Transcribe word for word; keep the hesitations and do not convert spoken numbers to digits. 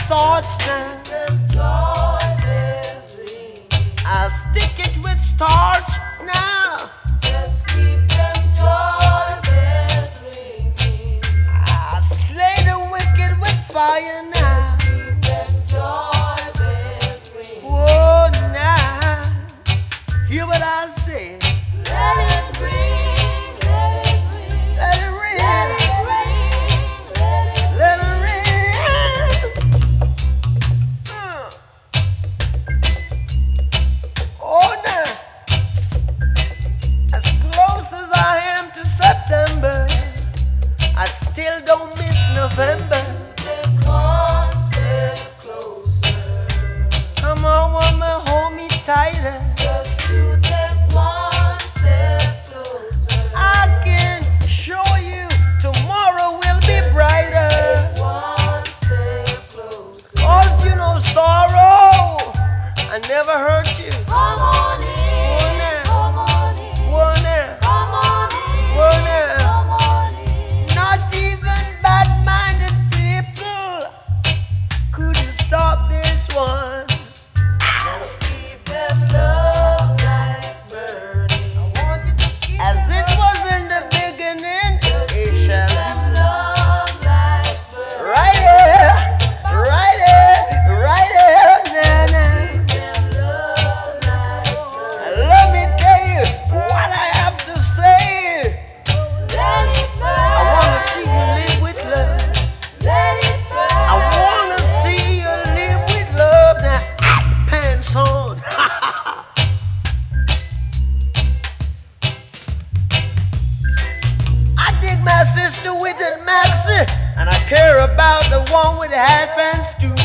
torch now. I'll stick it with starch now. Just keep them joy bells ringing. I'll slay the wicked with fire now. Just keep them joy bells ringing. Whoa, now. Hear what I say. Let it ring, let it ring, Let it ring. let it ring, let it Let it ring. Uh. Oh, now. As close as I am to September, I still don't miss November. step one step closer. Come on, woman, hold me tighter. Just to step one step closer. I can show you tomorrow will be brighter. One step closer. Cause you know sorrow, I never hurt you. Come on in, come on in, One now, come on in, one now. come on in. Not even bad-minded people could stop this one. Just keep them love lights burning. As it was in the beginning, it shall Them love lights burning. right here, right here, right here, nah, nah. Them love lights burning. Let me tell you what I have to say. Let it burn. I wanna see you live with love. Let it burn. I wanna see you live with love. Now, pants on. I dig my sister with the maxi, and I care about the one with the hat pants too.